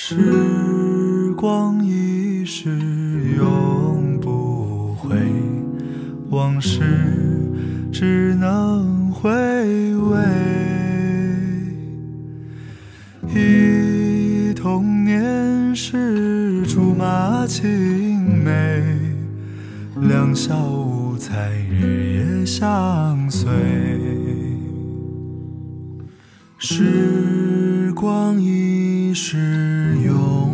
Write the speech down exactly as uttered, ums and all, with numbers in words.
时光一逝永不回，往事只能回味。忆童年时竹马青梅，两小无猜日夜相随。时光一逝永